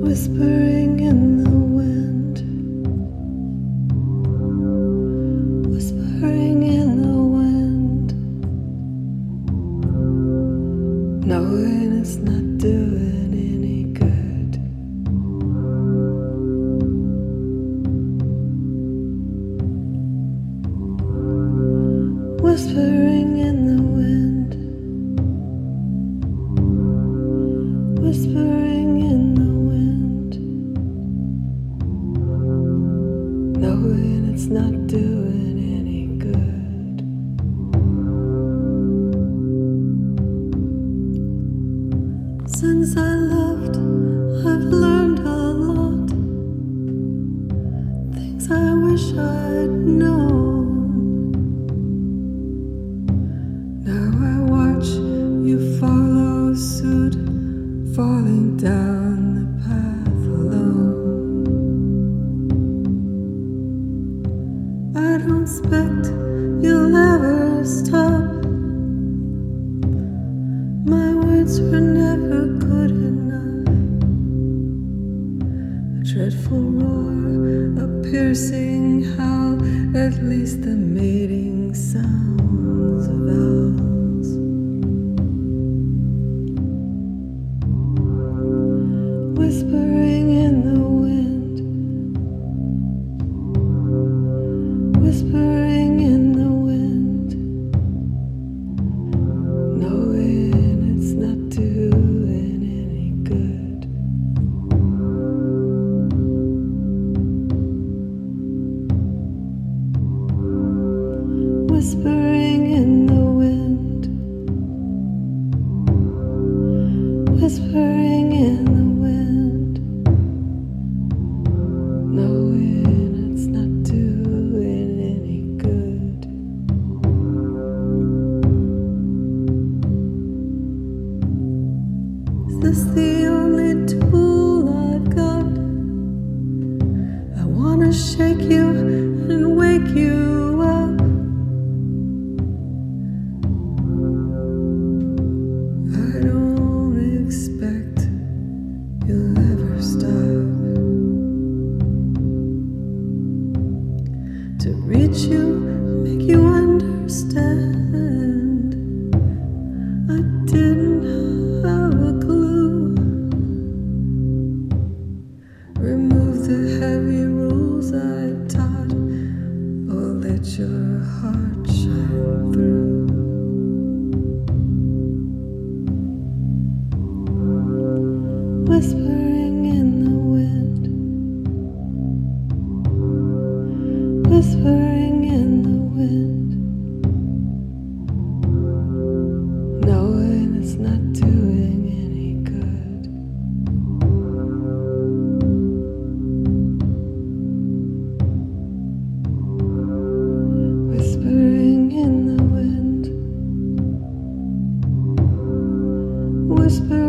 Whispering in the wind, whispering in the wind, knowing it's not doing any good. Whispering in the wind, whispering in the wind, knowing it's not doing any good. Since I left, I've learned a lot, things I wish I'd known. Now I watch you follow suit, falling down the path alone. I don't expect you'll ever stop. My words were never good enough. A dreadful roar, a piercing howl, at least the mating sounds of owls. Whispering in the wind, whispering in the wind, knowing it's not doing any good. Whispering in the wind, whispering in the wind, knowing it's not doing any good. Is this the only tool I've got? I wanna shake you and wake you up. I don't expect you'll ever stop. To reach you, make you understand. I didn't have a clue. Remove the heavy rules I taught, or let your heart shine through. Whispering in the wind, whispering in the wind, knowing it's not doing any good. Whispering in the wind, whispering